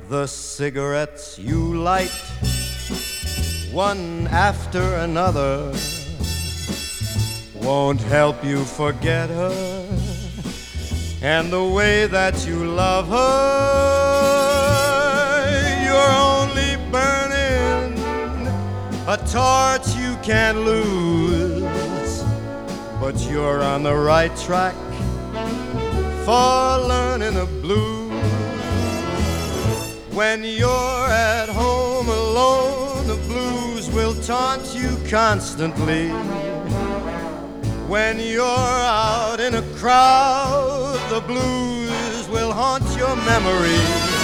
The cigarettes you light, one after another, won't help you forget her and the way that you love her. You're only burning a torch you can't lose, but you're on the right track for learning the blues. When you're at home alone, the blues will taunt you constantly. When you're out in a crowd, the blues will haunt your memory.